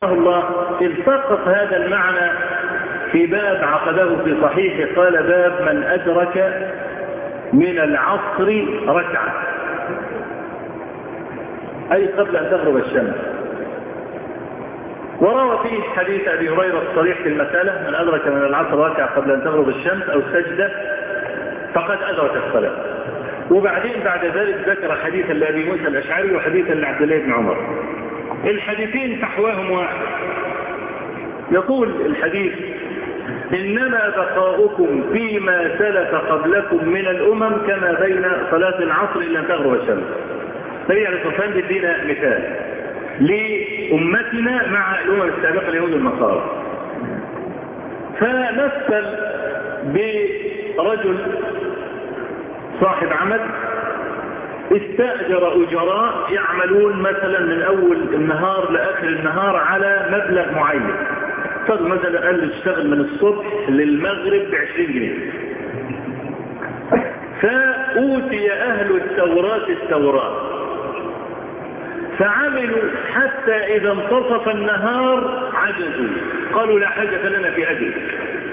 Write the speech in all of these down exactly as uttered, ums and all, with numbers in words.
الله التقط هذا المعنى في باب عقده في صحيحه، قال: باب من أدرك من العصر ركعة، أي قبل أن تغرب الشمس. وروى فيه حديث أبي هريرة الصريح في المسألة: من أدرك من العصر ركعة قبل أن تغرب الشمس أو سجدة فقد أدرك الصلاة. وبعدين بعد ذلك ذكر حديثا لأبي موسى الأشعري وحديثا لعبد الله بن عمر، الحديثين فحواهم واحد. يقول الحديث: إنما بقاؤكم فيما سلف قبلكم من الأمم كما بين صلاة العصر إلى أن تغرب الشمس. فهي عليه الصلاة والسلام بدينا مثال لأمتنا مع الأمم السابقة اليهود والنصارى. فنسأل برجل صاحب عمل استأجر أجراء يعملون مثلا من أول النهار لآخر النهار على مبلغ معين. فقال مثلا قال له اشتغل من الصبح للمغرب بعشرين جنيه. فأوتي أهل التوراة التوراة فعملوا حتى إذا انتصف النهار عجزوا، قالوا: لا حاجة لنا في أجرك.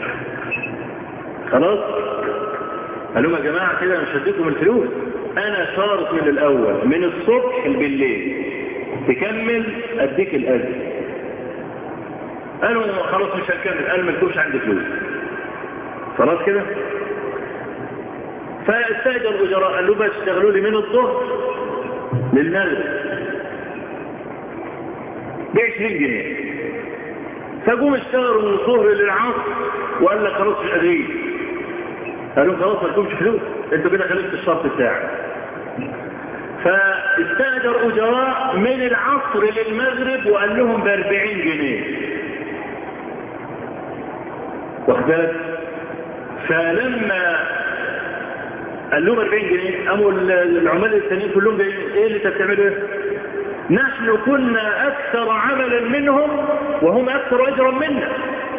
خلاص قالوا: يا جماعة كده مش هديكم الفلوس، أنا صارت من الأول من الصبح بالليل تكمل أديك الأجر. قالوا: خلاص مش هنكمل. قالوا: ما تكونش عندي فلوس. خلاص كده. فاستأجر الأجراء قالوا: بس اشتغلوا لي من الظهر للمغرب بعشرين جنيه. فقوم اشتغلوا من الظهر للعصر وقال لك: خلاص مش قادرين. قالوا: خلاص ما لكمش فلوس، انتوا كده خلصت الشرط بتاعك. فاستأجر أجراء من العصر للمغرب وقال لهم بأربعين جنيه. واخدت. فلما قال لهم أربعين جنيه قاموا العمال الثانيين كلهم جايين: ايه اللي انت بتعمله؟ نحن كنا أكثر عملا منهم وهم أكثر أجرا منا.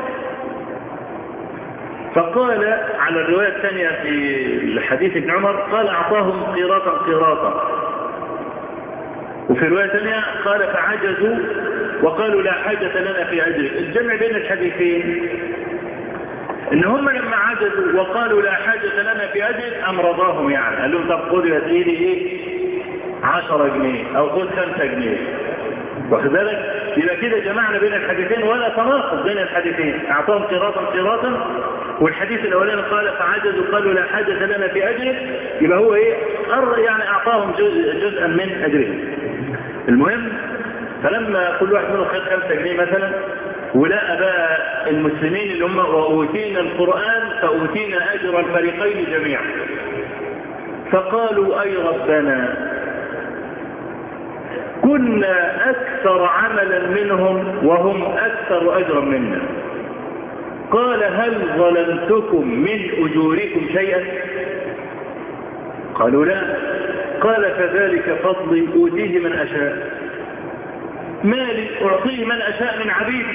فقال على الرواية الثانية في حديث ابن عمر قال: أعطاهم قيراطا قيراطا. وفي رواية ثانية قال: فعجزوا وقالوا: لا حاجة لنا في أجرك. الجمع بين الحديثين إن هم لما عجزوا وقالوا: لا حاجة لنا في أجرك أمرضاهم، يعني قال لهم: طب خذوا يا سيدي إيه عشرة جنيه أو خذ خمسة جنيه. واخد بالك؟ يبقى كده جمعنا بين الحديثين ولا تناقض بين الحديثين. أعطاهم قيراطا قيراطا، والحديث الأولاني قال: فعجزوا قالوا: لا حاجة لنا في أجرك. يبقى هو إيه يعني أعطاهم جزء جزءا من أجرهم. المهم فلما كل واحد منهم خد خمسة جنيه مثلا، ولقى بقى المسلمين اللي هم: وأوتينا القرآن فأوتينا أجر الفريقين جميعا. فقالوا: أي ربنا، كنا أكثر عملا منهم وهم أكثر أجرا منا. قال: هل ظلمتكم من أجوركم شيئا؟ قالوا: لا. قال: فذلك فضلي أوتيه من أشاء، مالي أعطيه من أشاء من عبيدي،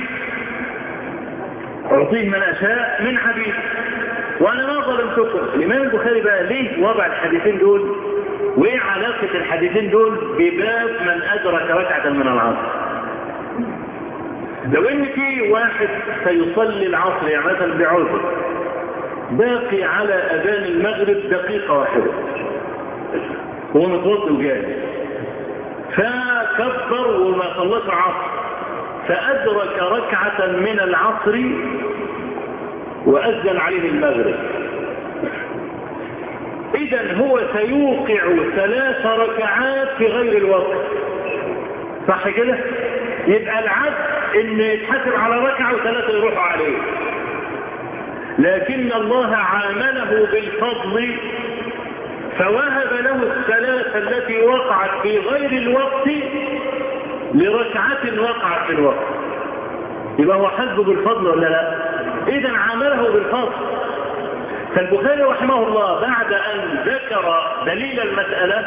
أعطيه من أشاء من عبيدي، وأنا ما ظلمتكم. الإمام البخاري بقى ليه وضع الحديثين دول وإيه علاقة الحديثين دول بباب من أدرك ركعة من العصر؟ لو إن في واحد سيصلي العصر يعني مثلا بعذر باقي على أذان المغرب دقيقة واحدة هو متوضئ وجاهز، فكبر وما صلىش العصر فأدرك ركعة من العصر وأذن عليه المغرب، إذن هو سيوقع ثلاث ركعات في غير الوقت. صح كده؟ يبقى العدل إن يتحسب على ركعة وثلاثة يروحوا عليه. لكن الله عامله بالفضل فوهب له الثلاثة التي وقعت في غير الوقت لركعة وقعت في الوقت. يبقى هو حسبه بالفضل ولا لا؟ إذن عامله بالفضل. فالبخاري رحمه الله بعد أن ذكر دليل المسألة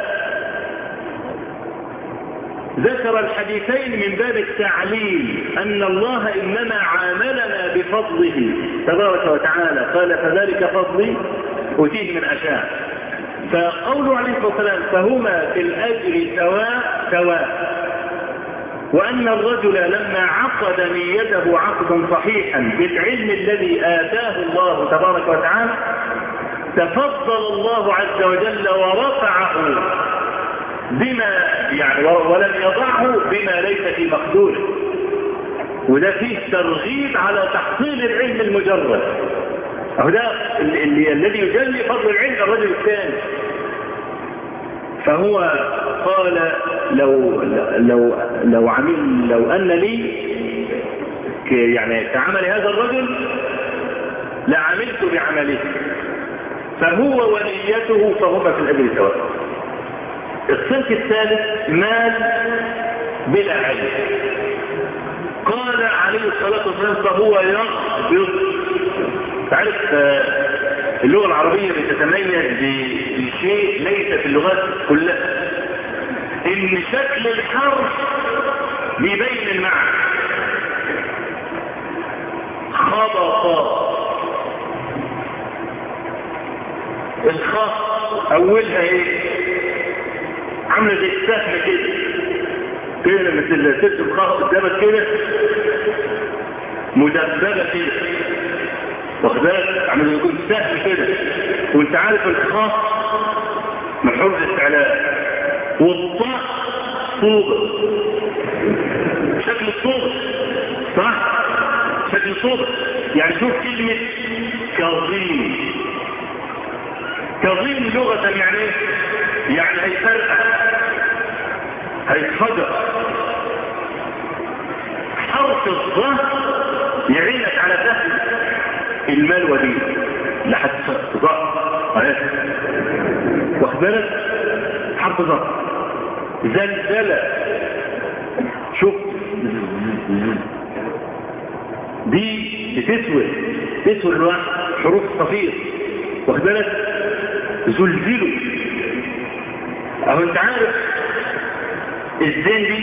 ذكر الحديثين من باب التعليل أن الله إنما عاملنا بفضله تبارك وتعالى. قال: فذلك فضلي أوتيه من أشاء. فقوله عليه الصلاة والسلام: فهما في الأجر سواء سواء، وأن الرجل لما عقد نيته عقدا صحيحا بالعلم الذي آتاه الله تبارك وتعالى تفضل الله عز وجل ورفعه بما يعني ولم يضعه بما ليس في مقدوره. وده فيه ترغيب على تحصيل العلم المجرد. أهو ده الذي يجلي فضل العلم الرجل الثاني. فهو قال لو لو لو عمل لو أن لي يعني كعمل هذا الرجل لعملت بعمله فهو ونيته فهما في الأجر سواء. الصنف الثالث مال بلا علم. قال عليه الصلاة والسلام فهو يقبض. تعرف اللغة العربية بتتميز بشيء ليس في اللغات كلها، ان شكل الحرف بيبين المعنى. خبط الخاء اولها ايه؟ عامله زي السهم كده كده مثل ست الخاء قدامك كده مدببه كده، واخد بالك؟ عامل يكون سهم كده، وانت عارف الخاء من حروف الاستعلاء، والطاء صوبه شكل الصوبه صح؟ شكل الصوبه. يعني شوف كلمه كظيم. كظيم لغة يعني ايه؟ يعني هيفرقع هيتفجر. حرف الظهر يعينك على فهم الملوى دي لحد ظهر، واخد بالك؟ حرف ظهر زلزلة. شوف دي بتسوي تسوي الواحد حروف صفير، واخد بالك؟ زلزلوا. اهو انت عارف الزين دي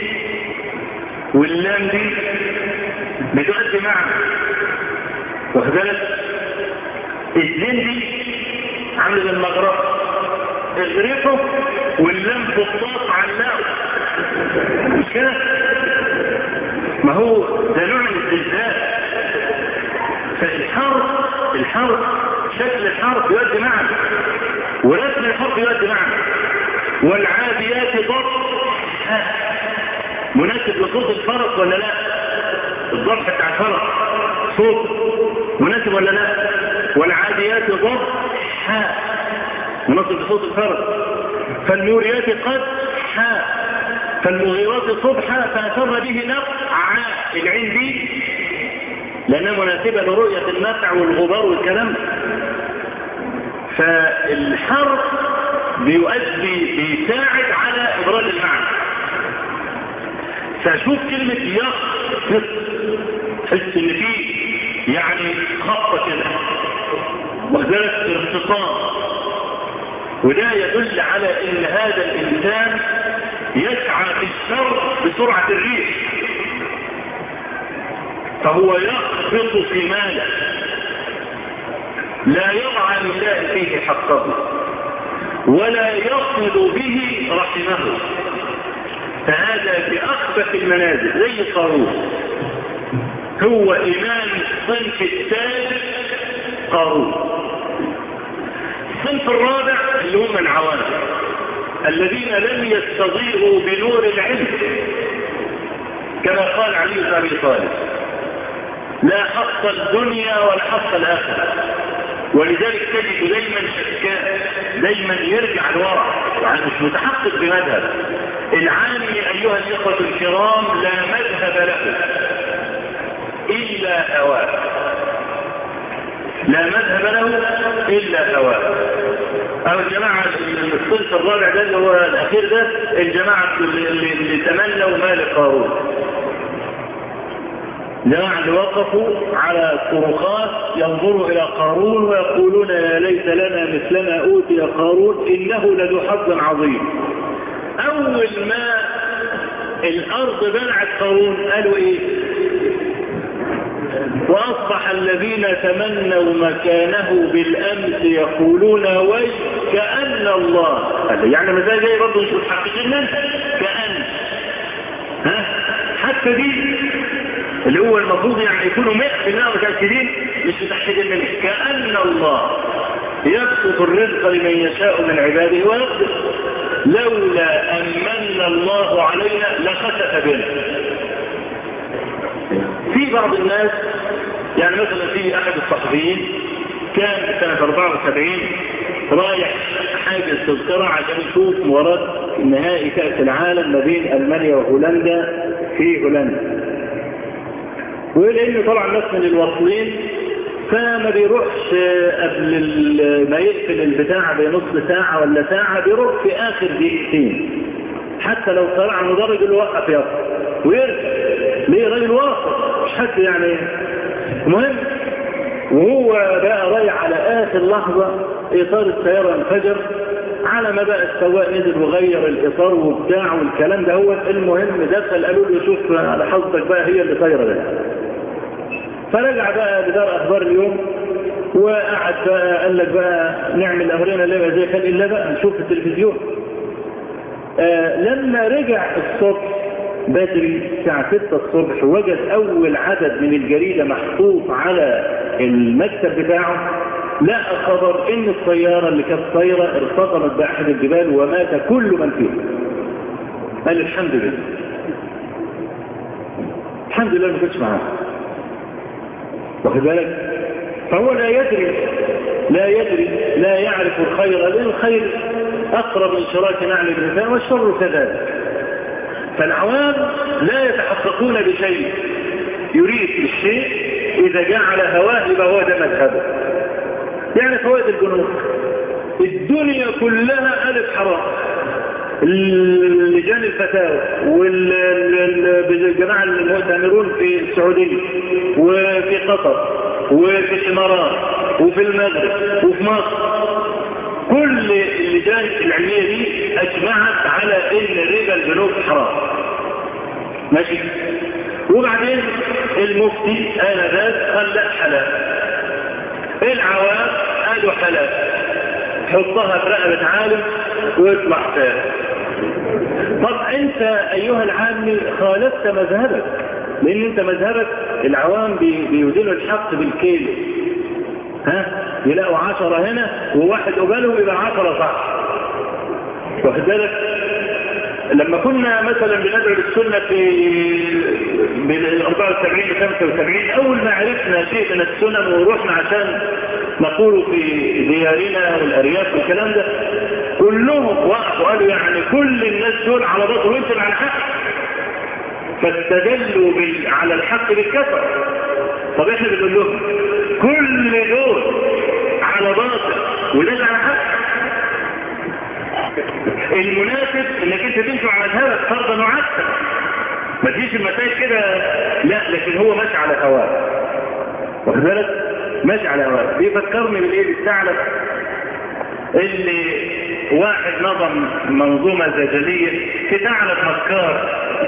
واللام دي بتؤدي معنى، واخد بالك؟ الزين دي عامله المغرب اغرقه، واللام بالطاق علقه، مش كده؟ ما هو ده نوع من الزلزال. فالحرف الحرف شكل الحرف يؤدي معنى، ورسم الحرف يؤدي معنى. والعاديات ضبط مناسب لصوت الفرس ولا لا؟ الضبط بتاع الفرس صوت مناسب ولا لا؟ والعاديات ضبط مناسب لصوت الفرس. فالموريات قد حاء فالمغيرات صبحا فأثر به نقع العين دي لأنها مناسبة لرؤية النقع والغبار والكلام. فالحرف بيؤدي بيساعد على إبراز المعنى. فشوف كلمة يقصد حس إن فيه يعني خطة كده وخذلت ارتطام، وده يدل على إن هذا الإنسان يسعى في الشر بسرعة الريح، فهو يخبط في ماله لا يضع لله فيه حقه ولا يصل به رحمه. فهذا بأخبث المنازل زي قارون، هو إمام الصنف الثالث قارون. الصنف الرابع اللي هم العوام الذين لم يستضيئوا بنور العلم، كما قال علي بن أبي طالب لا حق الدنيا ولا حق الآخرة. ولذلك تجد دايما شكاء، دايما يرجع الورع، يعني مش متحقق بمذهب. العامي أيها الإخوة الكرام لا مذهب له إلا هواه، لا مذهب له إلا هواه. أو الجماعة الصنف الرابع ده اللي هو الأخير ده، الجماعة اللي, اللي تمنوا مال قارون، جماعة اللي وقفوا على طرقات ينظروا إلى قارون ويقولون يا ليت لنا مثلما أوتي قارون إنه لذو حظ عظيم. أول ما الأرض بلعت قارون قالوا إيه؟ وأصبح الذين تمنوا مكانه بالأمس يقولون وي كأن الله، يعني مثلا جاي برضه مش متحققين منه كأن ها متأكدين اللي هو المفروض يعني يكونوا مئة بالمئة متأكدين مش متأكدين منه، كأن الله يبسط الرزق لمن يشاء من عباده ويقدر. لولا أن من الله علينا لخسف بنا. في بعض الناس يعني مثلا في أحد الصحفيين كان في سنة أربعة وسبعين رايح حاجز تذكرة عشان يشوف مباراة نهائي كأس العالم ما بين ألمانيا وهولندا في هولندا، ولأنه طبعا ناس من الواصلين فما بيروحش قبل ما يقفل البتاع بنص ساعة ولا ساعة، بيروح في آخر دقيقتين حتى لو طلع المدرج اللي وقف يقف ويرجع. ليه؟ راجل واصل مش حد يعني. المهم وهو بقى رايح على آخر لحظة إطار السيارة انفجر، على ما بقى السواق نزل وغير الإطار وبتاع والكلام ده. هو المهم دخل قالوا له شوف على حظك بقى هي اللي طايرة ده. فرجع بقى بدار أخبار اليوم وقعد بقى قال لك بقى نعمل أمرنا اللي بقى زي خلق الله بقى نشوف التلفزيون. آه لما رجع الصبح بدري الساعة ستة الصبح وجد أول عدد من الجريدة محطوط على المكتب بتاعه، لقى خبر إن الطيارة اللي كانت طايرة ارتطمت بأحد الجبال ومات كل من فيها. قال الحمد لله الحمد لله ما كنتش معاه. واخد بالك؟ فهو لا يدري لا يدري لا يعرف الخير، لأن الخير أقرب من شراك نعل الإنسان والشر كذلك. فالعوام لا يتحققون بشيء، يريد الشيء إذا جاء على هواه يبقى هو ده مذهبه. يعني فوائد البنوك الدنيا كلها ألف حرام، لجان الفتاوى والجماعة المؤتمرون في السعودية وفي قطر وفي الإمارات وفي المغرب وفي مصر، كل اللجان العلمية دي أجمعت على إن ربا البنوك حرام. ماشي. وبعدين المفتي آنذاك قال لا حلال، العوام قالوا حلال، حطها في رقبة عالم ويطلع تاني. طب انت ايها العامي خالفت مذهبك، لان انت مذهبك العوام بيوزنوا الحق بالكيلو، ها يلاقوا عشرة هنا وواحد قبالهم يبقى عشرة صح. واخد بالك؟ لما كنا مثلا بندعو للسنة في بين أربعة وسبعين ل خمسة وسبعين، اول ما عرفنا شيء من السنن ورحنا عشان نقول في ديارنا والارياف والكلام ده، كلهم وقفوا قالوا يعني كل الناس دول على باطل وانت على الحق، فاستدلوا على الحق بالكثرة. طب احنا بنقول لهم كل دول على باطل وناس على حق. المناسب انك انت تمشي على مذهبك فرضا وعكسا، ما تجيش المسائل كده، لا لكن هو ماشي على هواه. واخد بالك؟ ماشي على هواه. بيفكرني بالايه؟ بالثعلب اللي واحد نظم منظومة زجاجية في ثعلب مكار،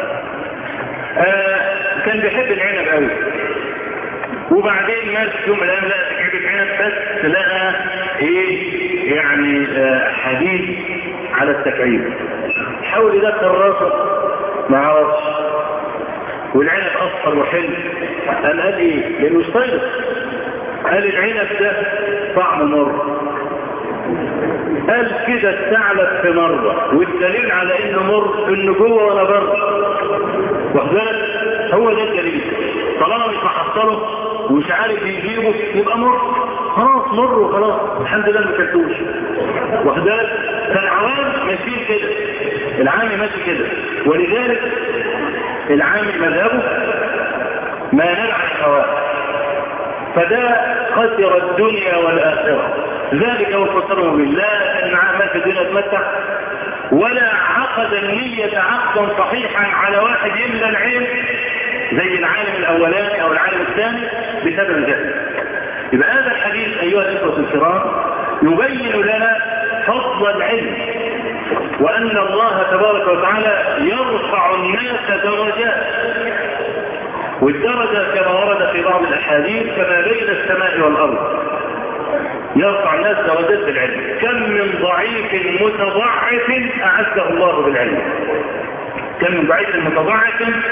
آه كان بيحب العنب قوي، وبعدين ماشي يوم الان لقى تجيب عنب بس لقى ايه يعني آه حديد على التكعيب، حاول يدخل راسه ما عرفش، والعنب اصفر وحلو. قال قال ايه؟ لانه صيد. قال العنب ده طعم مر. قال كده الثعلب في مرة، والدليل على انه مر انه جوه ولا بره. واخد بالك؟ هو ده الدليل. طالما مش محصله ومش عارف يجيبه يبقى مر، خلاص مر وخلاص الحمد لله ما كلتوش. واخد بالك؟ فالعوام ماشيين كده، العامي ماشي كده، ولذلك العامي مذهبه ما نلعب الهواء، فده خسر الدنيا والآخرة. ذلك هو خسره بالله أن ما في الدنيا تمتع، ولا عقد النية عقدا صحيحا على واحد يملى العين زي العالم الأولاني أو العالم الثاني بسبب ذلك. يبقى هذا الحديث أيها الإخوة الكرام يبين لنا فضل العلم، وأن الله تبارك وتعالى يرفع الناس درجات، والدرجة كما ورد في بعض الأحاديث كما بين السماء والأرض، يرفع الناس درجات بالعلم. كم من ضعيف متضعف أعزه الله بالعلم، كم من ضعيف متضعف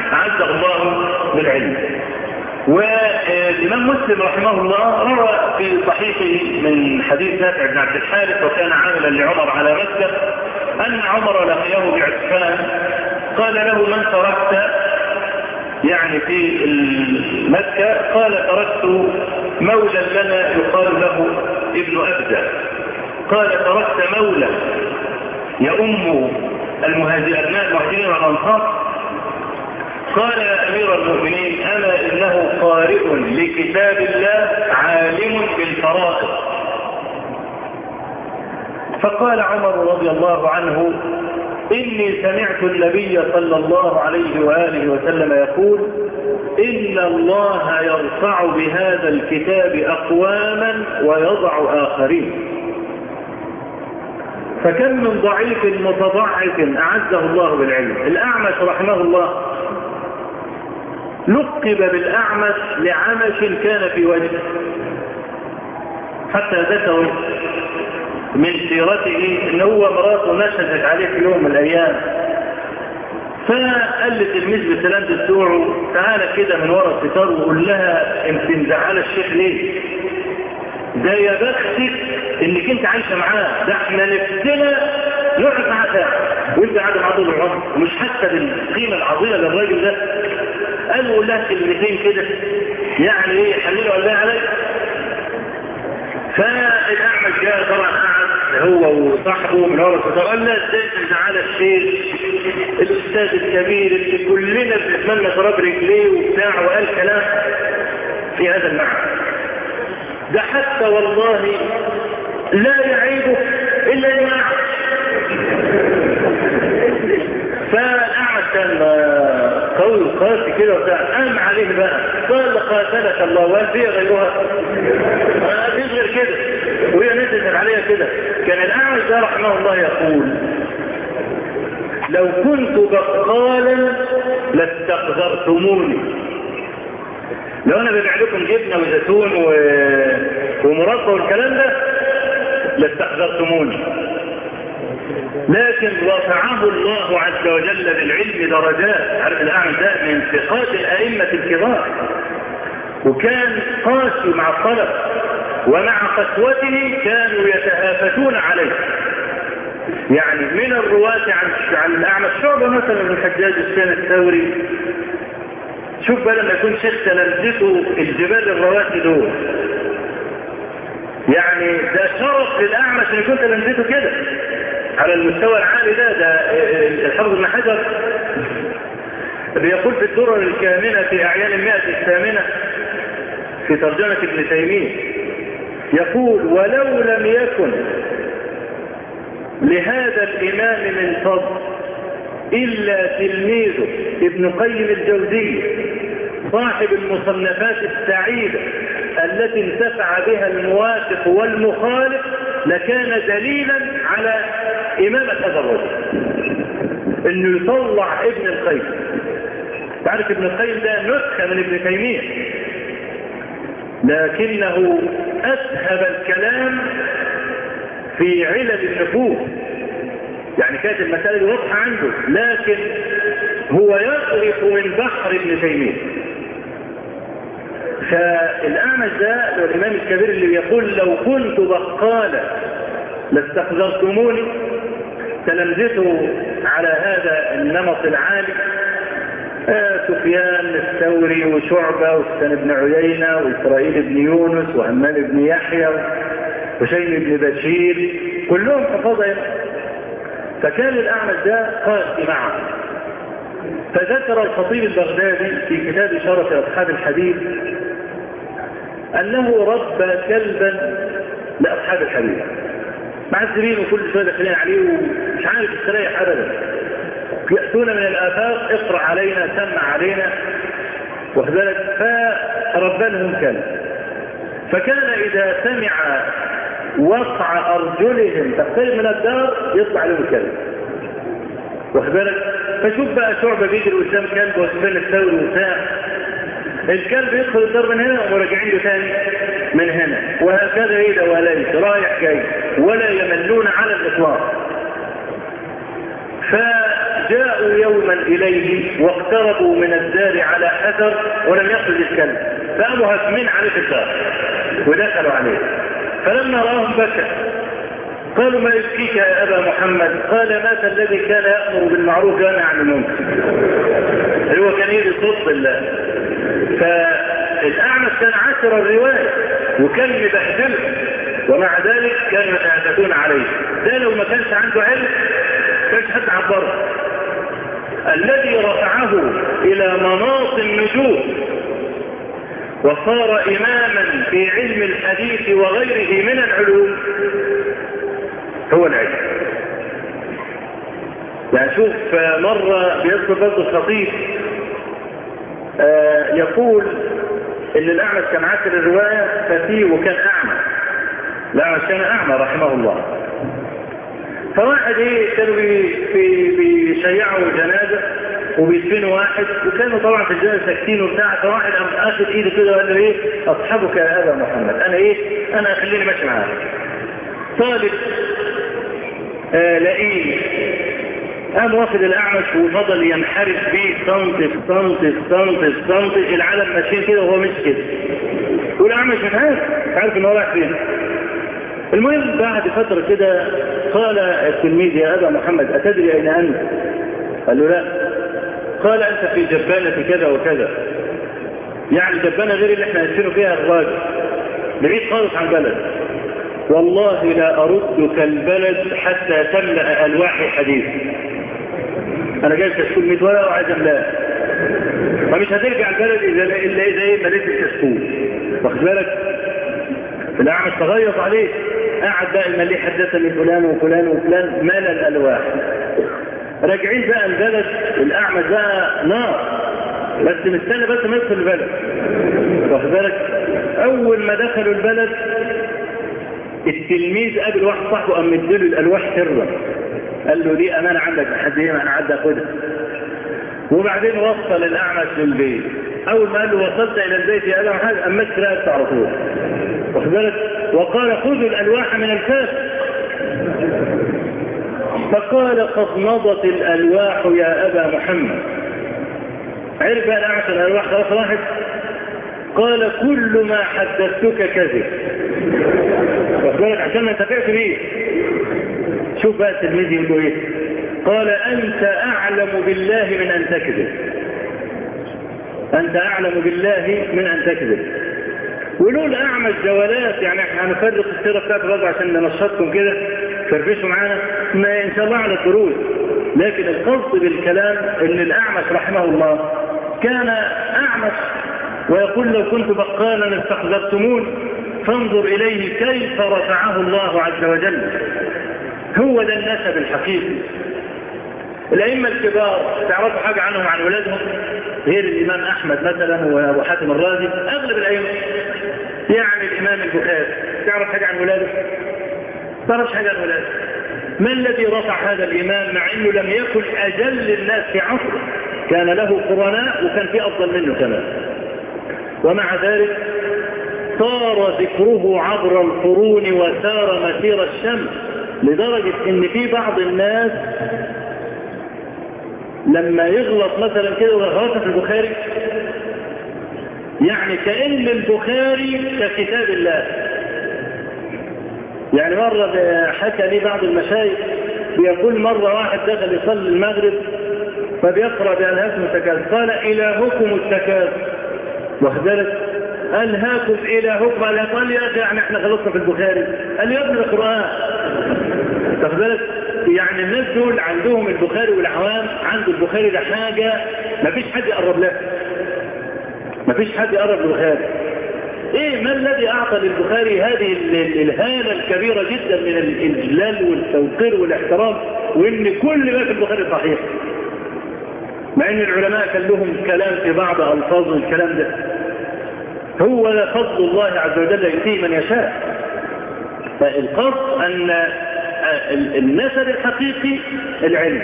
أعزه الله بالعلم. والإمام مسلم رحمه الله روى في صحيحه من حديث نافع بن عبد الحارث وكان عاملا لعمر على مكة أن عمر لقيه بعسفان قال له من تركت يعني في مكة؟ قال تركت مولى لنا يقال له ابن أبدة. قال تركت مولى يؤم المهاجرين أبناء المهاجرين والأنصار؟ قال يا أمير المؤمنين أنا إنه قارئ لكتاب الله عالم بالفرائض. فقال عمر رضي الله عنه إني سمعت النبي صلى الله عليه وآله وسلم يقول إن الله يرفع بهذا الكتاب أقواما ويضع آخرين. فكم من ضعيف متضعف أعزه الله بالعلم. الأعمش رحمه الله لقب بالأعمش لعمش كان في وجهه، حتى ذكروا من سيرته ان هو مراته نشزت عليه في يوم من الايام، فقال لتلميذ بسلامة بتوعه تعالى كده من ورا الستار وقول لها انت مزعله الشيخ ليه؟ ده يا بختك انك انت عايشه معاه، ده احنا نفسنا نقعد معاه ساعه وانت قاعد معاه طول العمر ومش حاسه بالقيمه العظيمه للراجل ده. قالوا قول لها كلمتين كده يعني ايه يحللوا قال لها عليك. فالاعمش جاء طبعا قعد هو وصاحبه من ورا الستار قال لها ازاي تزعل الشيخ الاستاذ الكبير اللي كلنا بنتمنى تراب رجليه وبتاع، وقال كلام في هذا المعنى. ده حتى والله لا يعيبه الا المعنى. فالاعمش كان قوي وقاسي كده وبتاع، قام عليه بقى قال قاتلك الله وهل فيها غيرها؟ ما فيش غير كده، وهي نزلت عليها كده. كان الاعمش ده رحمه الله يقول لو كنت بقالا لاستقذرتموني، لو انا ببيع لكم جبنه وزيتون و... ومربى والكلام ده لاستحضرتموني، لكن رفعه الله عز وجل بالعلم درجات. عارف الاعمش ده من ثقات الائمه الكبار، وكان قاسي مع الطلب، ومع قسوته كانوا يتهافتون عليه. يعني من الرواة عن عن الاعمش شعبة مثلا من الحجاج السنة الثوري، شوف بقى لما يكون شيخ تلمذته الجبال الرواتي دول، يعني ده شرف للأعمش ان يكون تلمذته كده على المستوى العالي ده. ده الحافظ ابن حجر بيقول في الدرر الكامنة في أعيان المئة الثامنة في ترجمة ابن تيمية، يقول ولو لم يكن لهذا الإمام من فضل إلا تلميذه ابن قيم الجوزية صاحب المصنفات السعيدة التي انتفع بها الموافق والمخالف، لكان دليلا على إمامة هذا الرجل انه يطلع ابن القيم. تعرف ابن القيم ده نسخة من ابن تيمية، لكنه أسهب الكلام في علل النفوس. يعني كانت المسألة واضحة عنده، لكن هو يغرق من بحر ابن تيمية. فالأعمش ده هو الإمام الكبير اللي يقول لو كنت بقالا لاستحضرتموني، تلمذته على هذا النمط العالي. آه سفيان الثوري وشعبة وسفيان بن عيينة وإسرائيل بن يونس وهمام بن يحيى وشيم بن بشير كلهم حفظهم. فكان الأعمش ده قاسي معه. فذكر الخطيب البغدادي في كتاب شرف أصحاب الحديث أنه ربى كلبا لأصحاب الحديث، معذبين وكل شوية داخلين عليه ومش عارف يستريح أبدا، يأتون من الآفاق اقرأ علينا سمع علينا وكذلك. فربى لهم كلب، فكان إذا سمع وقع أرجلهم تقترب من الدار يطلع لهم الكلب وكذلك. فشوف بقى شعبة بيجري قدام كلب وسفيان الثوري وساع، الكلب يدخل الدار من هنا ومراجعين له ثاني من هنا، وهكذا إذا وليس رايح جاي ولا يملون على الإطلاق. جاءوا يوما إليه واقتربوا من الدار على حذر ولم يخرج الكلب، فقاموا هاجمين عليه في الدار ودخلوا عليه، فلما رآهم بكى. قالوا ما يبكيك يا أبا محمد؟ قال مات الذي كان يأمر بالمعروف وينهى عن المنكر. هو كان يجي صوت الله. فالأعمش كان عشر الرواية وكان مبهدله، ومع ذلك كانوا يتهافتون عليه. ده لو ما كانش عنده علم كانش حد عبره. الذي رفعه إلى مناط النجوم وصار إماما في علم الحديث وغيره من العلوم هو العلم. يعني شوف مرة بيذكر برضه الخطيب آه يقول ان الأعمش كان عاشر الرواية فتيه وكان أعمى. الأعمش كان أعمى رحمه الله. فواحد ايه كانوا بيشيعوا جنازة وبيدفنوا واحد، وكانوا طبعا في الجنازة ساكتين وبتاع، فواحد قام اخذ ايده كده وقال له ايه اصحابك يا ابا محمد، انا ايه انا خليني ماشي معاك. طالب آه لئيم قام واخد الأعمش وفضل ينحرف بيه سنت في سنت في سنت في سنت، العالم ماشيين كده وهو مش كده، والأعمش مش عارف عارف ان هو رايح فين. المهم بعد فترة كده قال التلميذ يا أبا محمد أتدري أين أنت؟ قال له لا. قال أنت في جبانة كذا وكذا، يعني جبانة غير اللي احنا نسينه فيها الراجل، بعيد خالص عن البلد. والله لا أردك البلد حتى تملأ ألواحي حديث. أنا جاي كشكول ميت ورقة وعايز أملاها، فمش هترجع البلد إلا إلا إذا إيه مليت الكشكول. واخد بالك؟ الأعمش تغيظ عليه، قاعد بقى الملي حدثني فلان وفلان وفلان مال الألواح. راجعين بقى البلد، الأعمش بقى نار، بس مستنى بس ما يدخل البلد. واخد بالك؟ أول ما دخلوا البلد التلميذ قابل واحد صاحبه قام مديله الألواح سرا، قال له دي أمانة عندك لحد ايه أنا عدى أخدها. وبعدين وصل الأعمش للبيت، أول ما قال له وصلت إلى البيت يا أبا محمد أمسك رأسه على طول. واخد بالك؟ وقال خذوا الألواح من الكاس. فقال قد مضت الألواح يا أبا محمد. عرف بقى الأعمش الألواح خلاص راحت. قال كل ما حدثتك كذب. واخد بالك عشان ما انتفعت بيه. شوف بقى التلميذ يقول له ايه؟ قال أنت أعلم بالله من أن تكذب. أنت أعلم بالله من أن تكذب. ولول أعمش جولات، يعني احنا هنفرق السيرة بتاعته برضه عشان ننشطكم كده فرفشوا معانا ما إن شاء الله على الدروس. لكن القصد بالكلام إن الأعمش رحمه الله كان أعمش، ويقول لو كنت بقالا استحضرتمون فانظر إليه كيف رفعه الله عز وجل. هو ده النسب الحقيقي. الأئمة الكبار تعرفوا حاجة عنهم عن ولادهم غير الإمام أحمد مثلا وأبو حاتم الرازي؟ أغلب الأئمة يعني الإمام البخاري تعرف حاجة عن ولاده؟ تعرفش حاجة عن ولاده. ما الذي رفع هذا الإمام مع أنه لم يكن أجل الناس في عصره؟ كان له قرناء وكان في أفضل منه كمان، ومع ذلك صار ذكره عبر القرون وسار مسير الشمس، لدرجة ان في بعض الناس لما يغلط مثلا كده وغلط في البخاري يعني كأن البخاري ككتاب الله. يعني مرة حكى لي بعض المشايخ بيقول مرة واحد دخل يصلي المغرب فبيقرأ بألهاكم التكاثر، قال إلهكم التكاثر. واخد بالك؟ ألهاكم إلهكم. قال يا أخي يعني احنا خلصنا في البخاري. قال يا ابن القرآن. واخد بالك؟ يعني الناس دول عندهم البخاري والعوام عنده البخاري ده حاجة ما فيش حد يقرب لها، ما فيش حد يقرب للبخاري. ايه ما الذي اعطى للبخاري هذه الهالة الكبيرة جدا من الإجلال والتوقير والاحترام، وان كل ما في البخاري صحيح، مع ان العلماء كان لهم كلام في بعض الفاظ الكلام ده. هو ده فضل الله عز وجل يؤتيه من يشاء. فالقصد ان النسب الحقيقي العلم.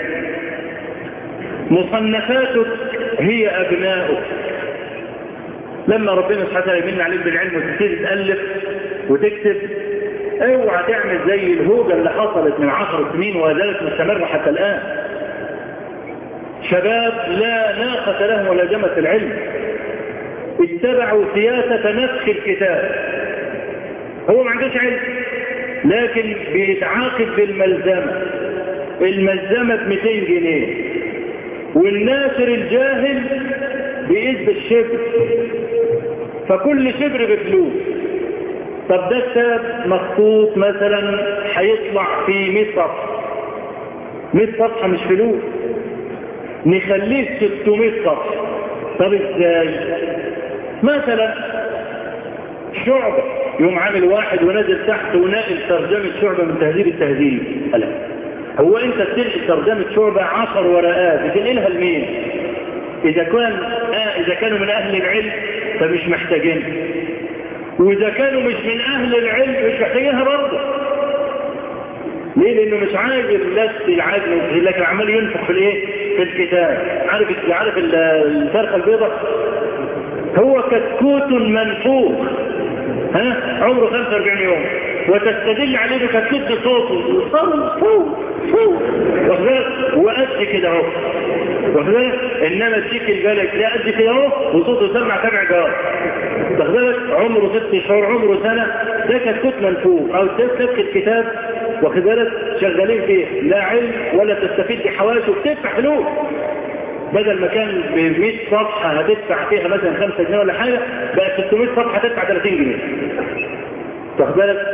مصنفاتك هي أبناؤك. لما ربنا سبحانه وتعالى يمن عليك بالعلم وتبتدي تألف وتكتب، اوعى تعمل زي الهوجة اللي حصلت من عشر سنين وذلك مستمر حتى الآن. شباب لا ناقة لهم ولا جمة العلم، اتبعوا سياسة نسخ الكتاب. هو ما عندوش علم لكن بيتعاقد بالملزمة، الملزمة ب مئتين جنيه، والناشر الجاهل بيقيس بالشبر، فكل شبر بفلوس. طب ده كتاب مخطوط مثلا هيطلع في مئة صفحة، مئة صفحة مش فلوس، نخليه ستمئة صفحة. طب ازاي؟ مثلا شعبة يوم عامل واحد ونزل تحت ونقل ترجمة شعبة من تهذيب التهذيب. ألا هو انت بتنقل ترجمة شعبة عشر ورقات بتنقلها لمين؟ اذا كان آه اذا كانوا من اهل العلم فمش محتاجين، واذا كانوا مش من اهل العلم مش محتاجينها برضه. ليه؟ لانه مش عاجب لست العجل، لكن عمال ينفخ في الايه؟ في الكتاب. عارف عارف الفرخه البيضاء؟ هو كتكوت منفوخ ها عمره خمسة وأربعين يوم، وتستدل عليه بكتكوت بصوته صوت صوت صوت وقد كده اهو، انما تشيك البلد لا قد كده اهو وصوته سمع سبع جار. واخد عمره ست شهور عمره سنه، ده كتكوت منفوخ. او تمسك الكتاب واخد بالك شغالين فيه لا علم ولا تستفيد بحواسه، وبتدفع فلوس. بدل ما كان ب مئة صفحه هتدفع فيها مثلا خمسة جنيه ولا حاجه، بقى ستمئة صفحه هتدفع ثلاثين جنيه. واخد بالك؟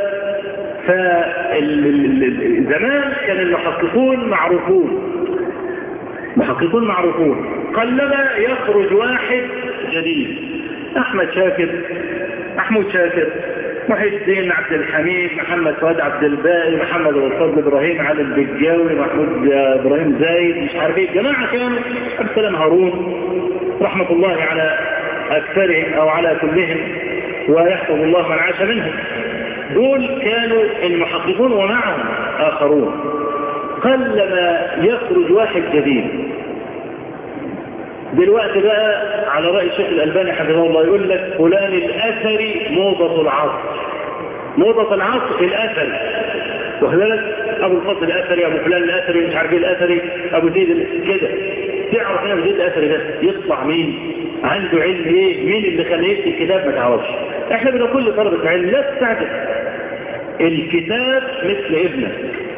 فزمان كان المحققون معروفون، محققون معروفون، قلما يخرج واحد جديد. احمد شاكر، محمود شاكر، محي الدين عبد الحميد، محمد فؤاد عبد الباقي، محمد الفضل ابراهيم، علي البجاوي، محمود ابراهيم زايد، مش عارف ايه، جماعه كانوا عبد السلام هارون رحمه الله على اكثرهم او على كلهم، ويحفظ الله من عاش منهم. دول كانوا المحققون ومعهم اخرون. قلما يخرج واحد جديد. دلوقتي بقى على رأي الشيخ الألباني حفظه الله يقول لك فلان الأثري موضة العصر. موضة العصر الأثري، واخد بالك؟ أبو الفضل الأثري، أبو فلان الأثري، مش عارف ايه الأثري، أبو زيد كده. تعرف أنا أبو زيد الأثري ده يطلع مين؟ عنده علم إيه؟ مين اللي خليه يكتب الكتاب؟ ما تعرفش. إحنا بنقول لطلبة العلم لا تستعجل. الكتاب مثل ابنك،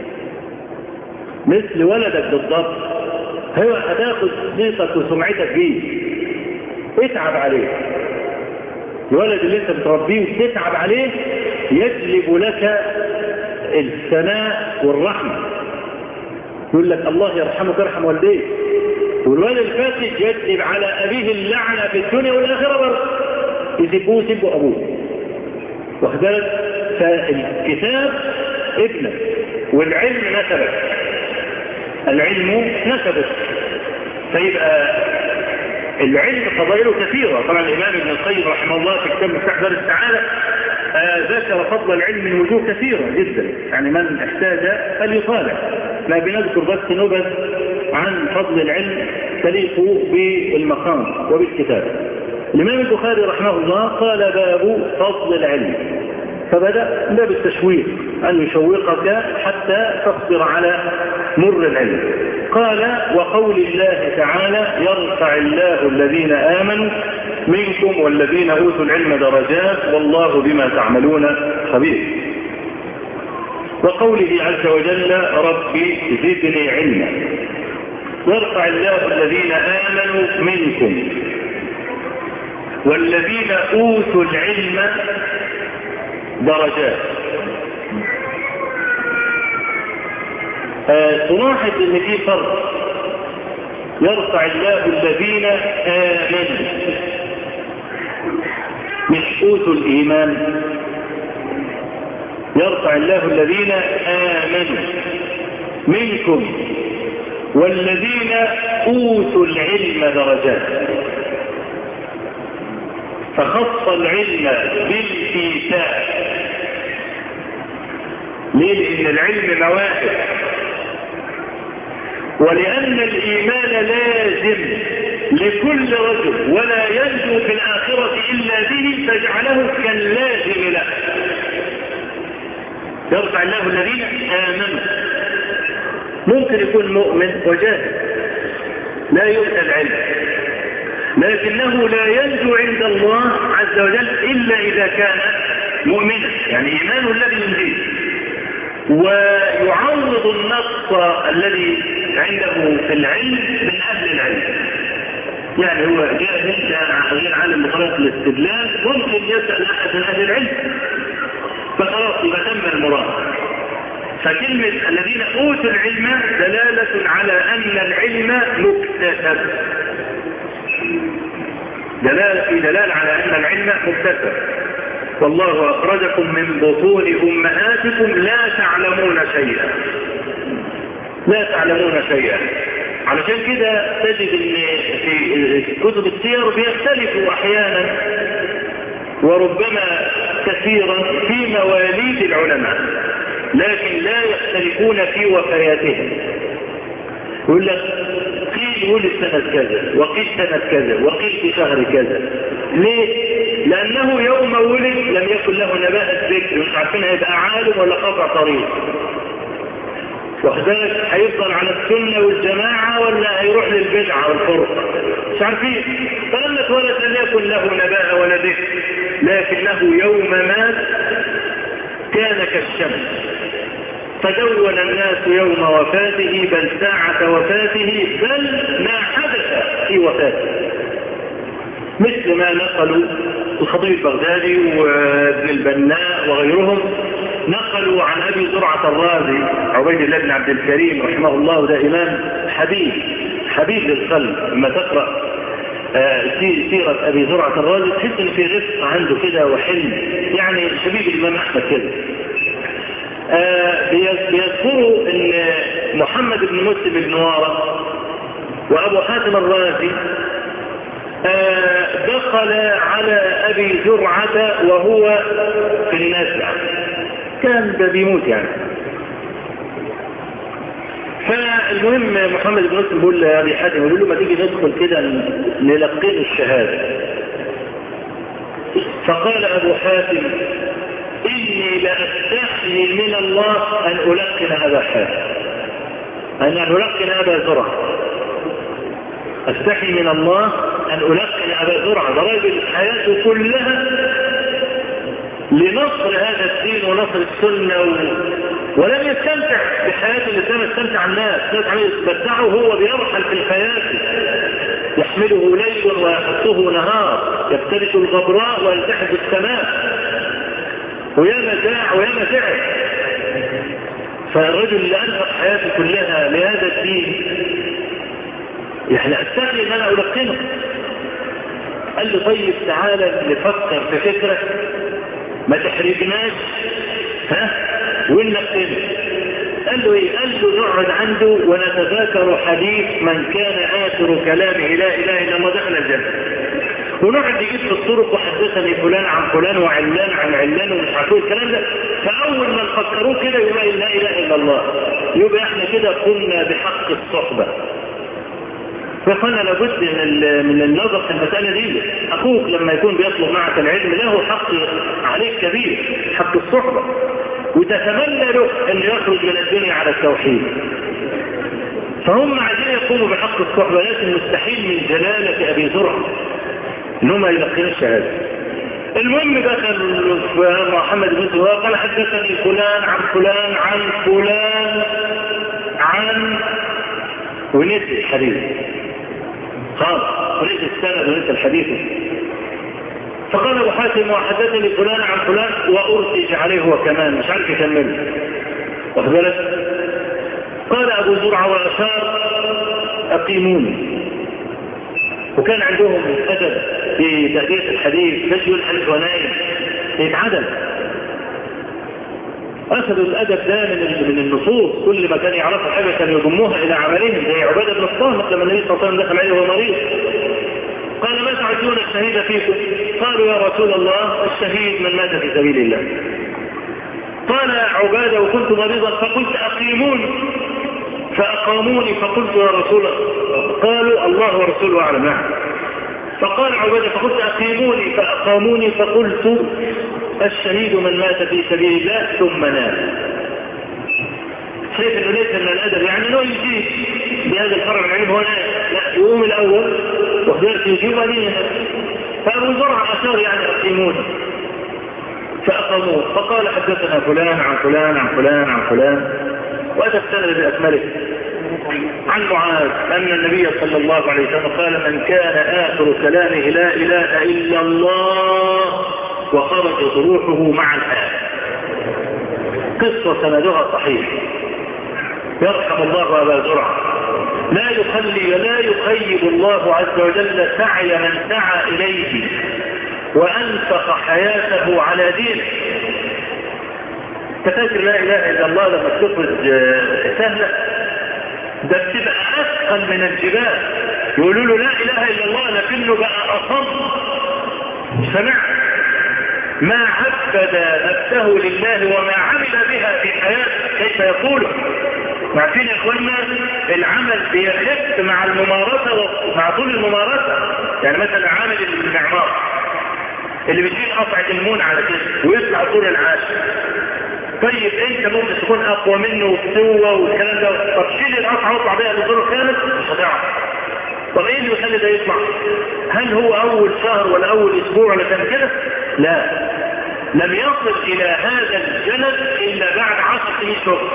مثل ولدك بالضبط. هو هتاخد صيتك وسمعتك بيه، اتعب عليه. الولد اللي انت بتربيه وتتعب عليه يجلب لك الثناء والرحمة. يقول لك الله يرحمك ارحم والديك. والولد الفاسد يجلب على أبيه اللعنة في الدنيا والآخرة برضه، يسبوه يسبوا أبوه. واخد بالك؟ فالكتاب ابنك والعلم نسبك، العلم نسبك. فيبقى العلم فضائله كثيرة. طبعا الإمام ابن القيم رحمه الله في كتاب مفتاح دار السعادة آه ذكر فضل العلم من وجوه كثيرة جدا، يعني من احتاج فليطالع. ما بنذكر بس نبذ عن فضل العلم تليق بالمقام وبالكتاب. الإمام البخاري رحمه الله قال باب فضل العلم، فبدأ باب التشويق، أن يشوقك حتى تصبر على مر العلم. قال وقول الله تعالى يرفع الله الذين آمنوا منكم والذين أوتوا العلم درجات والله بما تعملون خبير. وقوله عز وجل ربي زدني علما. يرفع الله الذين آمنوا منكم والذين أوتوا العلم درجات. آه تلاحظ ان في فرق. يرفع الله الذين آمنوا، مش أوتوا الإيمان. يرفع الله الذين آمنوا منكم والذين أوتوا العلم درجات. فخص العلم بالإيتاء. ليه؟ لأن العلم مواهب، ولأن الإيمان لازم لكل رجل ولا ينجو في الآخرة إلا به، فجعله كاللازم له. يرفع الله الذين آمنوا. ممكن يكون مؤمن وجاهل، لا يؤتى العلم، لكنه لا ينجو عند الله عز وجل إلا إذا كان مؤمنا، يعني إيمانه الذي ينجيه، ويعوض النقص الذي عنده في العلم من أهل العلم. يعني هو جاهل غير عالم بطريقة الاستدلال، ممكن يسأل أحد من أهل العلم فخلاص يبقى تم المراد. فكلمة الذين أوتوا العلم دلالة على أن العلم مكتسب، دلالة في دلالة على أن العلم مكتسب. والله أخرجكم من بطون أمهاتكم لا تعلمون شيئا، لا تعلمون شيئا. علشان كده تجد ان في كتب السير بيختلفوا احيانا وربما كثيرا في مواليد العلماء، لكن لا يختلفون في وفياتهم. يقول لك قيل يقول السنة كذا، وقيل سنة كذا، وقيل في شهر كذا. ليه؟ لأنه يوم ولد لم يكن له نباهة ذكر، مش عارفين هيبقى عالم ولا قطع طريق، وكذلك هيفضل على السنة والجماعة ولا هيروح للبدعة والفرقة، مش عارفين. فلما اتولد لم يكن له نباهة ولا ذكر، لكنه يوم مات كان كالشمس، فدون الناس يوم وفاته بل ساعة وفاته بل ما حدث في وفاته، مثل ما نقلوا الخطيب البغدادي وابن البناء وغيرهم، نقلوا عن أبي زرعة الرازي عبيد الله بن عبد الكريم رحمه الله، ده إمام حبيب حبيب للقلب. لما تقرأ سيرة أبي زرعة الرازي تحس إن في رفق عنده كده وحلم، يعني شبيب الإمام أحمد كده. بيذكروا ان محمد بن مسلم بن وارة وابو حاتم الرازي دخل على ابي زرعة وهو في النازع، كان ده بيموت يعني. فالمهم محمد بن مسلم بيقول لابي حاتم، يقول له ما تيجي ندخل كده نلقين الشهادة. فقال ابو حاتم إني لأستحي من الله أن ألقن أبا حاتم، أن ألقن أبا زرعة، أستحي من الله أن ألقن أبا زرعة، ده راجل حياته كلها لنصر هذا الدين ونصر السنة و... ولم يستمتع بحياته الإسلام، استمتع الناس، الناس عمل يتمتعه وهو بيرحل في الحياة، يحمله ليل ويحطه نهار، يفترش الغبراء ويلتحف السماء، وياما داع وياما تعب. فالرجل اللي أنفق حياته كلها لهذا الدين يعني أستحي أن أنا ألقنه. قال له طيب تعالى نفكر في فكرة ما تحرجناش، ها ونلقنه. قال له ايه؟ قال له نقعد عنده ونتذاكر حديث من كان آخر كلامه لا إله إلا الله دخل الجنة، ونقعد نجيب في الطرق وحدثني فلان عن فلان وعلان عن علان ومش عارفين الكلام ده. فأول ما نفكروه كده يبقى لا إله إلا الله، يبقى احنا كده قلنا بحق الصحبة. فقلنا لابد من من النظر في المسألة دي. أخوك لما يكون بيطلب معك العلم له حق عليك كبير، حق الصحبة، وتتمنى له أن يخرج من الدنيا على التوحيد. فهم عايزين يقوموا بحق الصحبة، لكن مستحيل من جلالة أبي زرعة إنهم يلقين الشهادة. المهم دخل محمد بن سواه قال حدثني فلان عن فلان عن فلان عن، ونسي الحديث خلاص، ونسي السند ونسي الحديث. فقال ابو حاتم وحدثني فلان عن فلان وارتج عليه هو كمان مش عارف يكمل، واخد بالك؟ قال ابو زرعه واشار اقيموني. وكان عندهم ادب في تأدية الحديث، مش يقول الحديث ونايم يتعدل. أخذوا الأدب ده من من النصوص، كل ما كان يعرفوا حاجة كان يضموها إلى عملهم، زي عبادة بن الصامت لما النبي صلى الله عليه وسلم دخل عليه وهو مريض قال ما تعدون الشهيد فيكم؟ قالوا يا رسول الله الشهيد من مات في سبيل الله. قال عبادة وكنت مريضا فقلت أقيموني فأقاموني فقلت يا رسول الله، قالوا الله ورسوله أعلم. نعم. فقال عبادة فقلت أقيموني فأقاموني فقلت الشهيد من مات في سبيل الله ثم نام. شايف انه ليس من الادب، يعني لو يجيب بهذا الفرع العلم هو لا يقوم الأول وخذلت يجيب عليه. فأبو زرع أشار يعني أقيمون، فأقاموه فقال حدثنا فلان عن فلان عن فلان عن فلان، وأتى السند بأكمله عن معاذ أن النبي صلى الله عليه وسلم قال من كان آخر كلامه لا إله إلا الله وخرجت روحه مع الآن. قصة سندها صحيح. يرحم الله أبا زرع. لا يخلي ولا يخيب الله عز وجل سعي من سعى إليه وأنفق حياته على دينه. تفكر لا إله إلا الله لما تخرج سهلة، ده بتبقى أثقل من الجبال. يقولوا له لا إله إلا الله لكنه بقى أصم. سمع ما عبد نفسه لله وما عمل بها في حياته كيف يقوله. عارفين يا اخوانا العمل بيخف مع الممارسة ومع طول الممارسة. يعني مثلا عامل المعمار اللي بيشيل قطعة المون على كده ويطلع طول العاشر، طيب انت ممكن تكون اقوى منه وبسوة والكلام ده، طب شيل القطعة واطلع بيها للدور الخامس مش هتعرف. طب ايه اللي بيخلي ده يطلع؟ هل هو اول شهر ولا اول اسبوع ولا كان كده؟ لا، لم يصل الى هذا الجلد الا بعد عشر سنين شغل.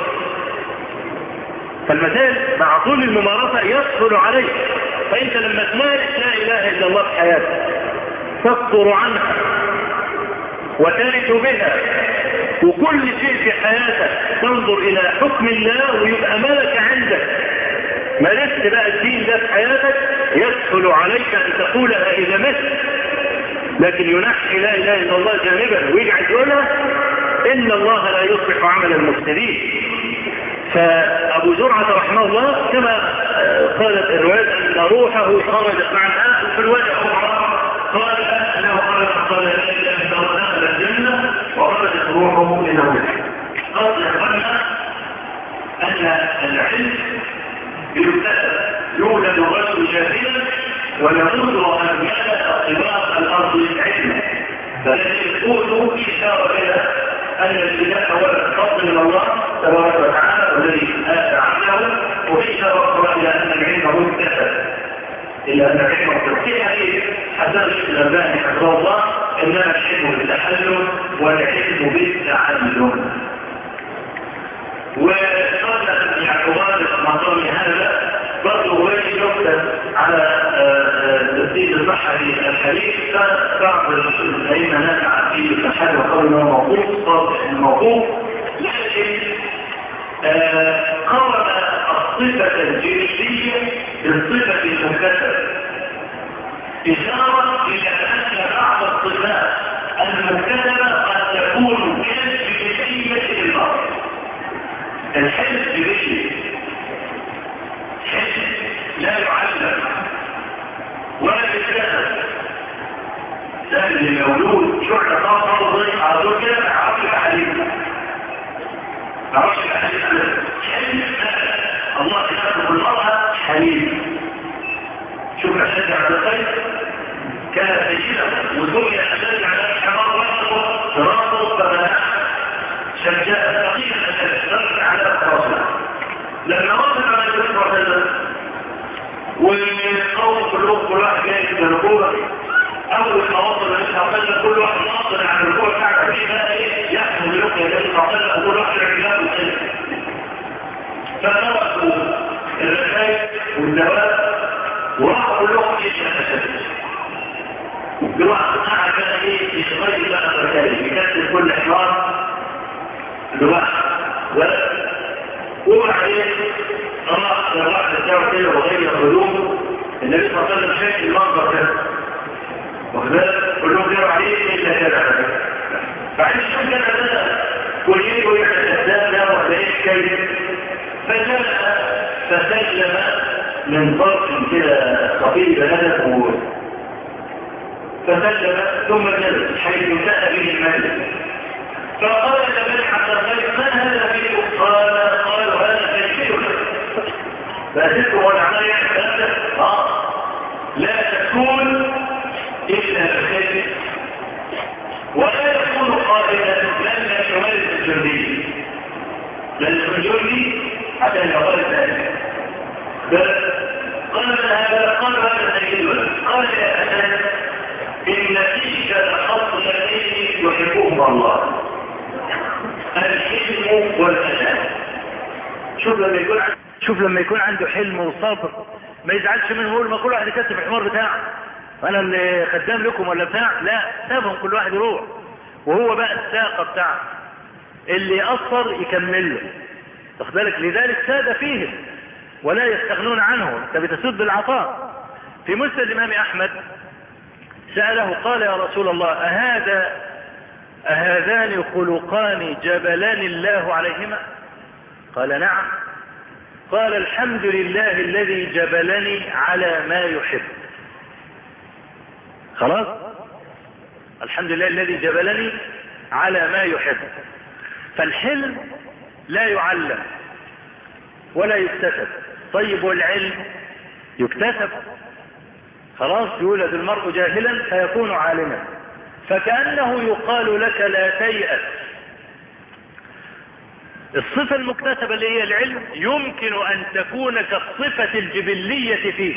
فالمثال مع طول الممارسة يسهل عليك. فانت لما تمارس لا اله الا الله في حياتك تفطر عنها وترث بها، وكل شيء في حياتك تنظر الى حكم الله ويبقى ملك عندك. مارست بقى الدين ده في حياتك يسهل عليك ان تقولها اذا مت. لكن ينحي لا اله الا الله جانبا ويجعل يقولها ان الله لا يصلح عمل المفسدين. فابو زرعة رحمه الله كما قالت الرواية ان روحه خرجت مع الآن. في الرواية الاخرى قال انه خرج قال لا اله الا الله دخل الجنة وخرجت روحه من النار. قال يقولنا ان العلم يكتسب، يولد الرجل جاهلا ويموت وقد ملأ طباق الارض علما. فالذي يقوله اشاره الى ان الابتداء هو الفضل من الله تبارك وتعالى والذي آتى عنه، وفي اشاره الى ان العلم مكتسب، الا ان العلم مكتسب. حديث حسن الألباني حفظه الله انما العلم بالتحلل والعلم بالتعلم. وقبل ان يعتبر مقام هذا برضه هو يكتب على تسديد البحري الحديث بعض الأئمة نزع في البحر وقال انه موقوف صادق الموقوف، لكن قرن الصفة الجنسية بالصفة المكتسبة، إشارة إلى أن بعض الصفات المكتسبة قد تكون كالجنسية للمرء. الحلم بشيء حلم لا يعلم ولا يتكلم. سهل المولود شعر طاقة وضيق على دول كده ما عرفش الحديث، ما عرفش الحديث. حلم الله يخلق المرأة حليم. شوف أشد على الخير كان سيدا وزوجة أشد على الحمار رأسه رأسه فبناء شجاء ثقيل أشد رأس على رأسه. لما وصل على الجنة وسلم والقوم كلهم كل واحد جاي في الركوبة، أول ما وصل للحقل كل واحد ناصر على الركوبة بتاعته فيه بقى إيه يحمل بلوكة يجب الحقل وكل واحد العجلات وسلم. فتركوا الركاية والدواب وراحوا كلهم إيش أشد. الواحد قاعد بقى إيه يشغل بقى الركاية يكتب كل حوار الواحد وبعدين راح راح للدعوة كده وغير هدومه. النبي صلى الله عليه وسلم شايف المنظر ده وخلال كلهم داروا عليه إلا هذا. بعدين شو كان هذا كل يوم يحدث الأسلام ده ولا إيه كيف فجاء فسلم من طرف كده خفيف هدفه فسلم ثم جلس حيث انتهى به المجلس. فقال لبني عبد الخير ما هذا فيه؟ قال قالوا هذا تشبيه. فأسلت والعمل يحدث آه لا تكون إلا بخير ولا يكون قائلا لن يمارس الجندي لن الجندي عشان يقال ذلك. بل قال هذا قال يا أنس إن فيك لخصلتين يحبهما الله، الحلم والأنام. شوف لما يكون عنده شوف لما يكون عنده حلم وصبر ما يزعلش منه، يقول ما كل واحد يكتب الحمار بتاعه، انا اللي خدام لكم ولا بتاع، لا، سابهم كل واحد يروح، وهو بقى الساقه بتاعه اللي يأثر يكمل له، واخد بالك؟ لذلك ساد فيهم ولا يستغنون عنه، انت بتسد بالعطاء. في مسند الامام احمد سأله قال يا رسول الله أهذا أهذان خلقان جبلان الله عليهما؟ قال نعم. قال الحمد لله الذي جبلني على ما يحب. خلاص، الحمد لله الذي جبلني على ما يحب. فالحلم لا يعلم ولا يكتسب. طيب والعلم يكتسب. خلاص، يولد المرء جاهلا فيكون عالما، فكأنه يقال لك لا تيأس. الصفة المكتسبة اللي هي العلم يمكن أن تكون كالصفة الجبلية فيه،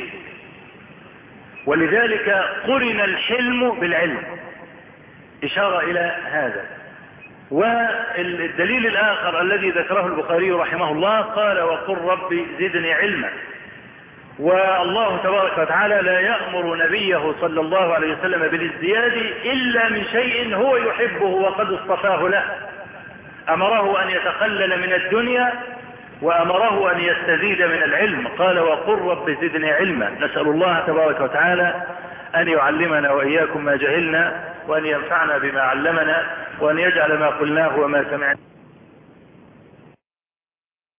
ولذلك قرن الحلم بالعلم، إشارة إلى هذا. والدليل الآخر الذي ذكره البخاري رحمه الله قال وقل ربي زدني علما. والله تبارك وتعالى لا يأمر نبيه صلى الله عليه وسلم بالازدياد إلا من شيء هو يحبه وقد اصطفاه له. أمره أن يتقلل من الدنيا وأمره أن يستزيد من العلم، قال وقل رب زدني علما. نسأل الله تبارك وتعالى أن يعلمنا وإياكم ما جهلنا، وأن ينفعنا بما علمنا، وأن يجعل ما قلناه وما سمعنا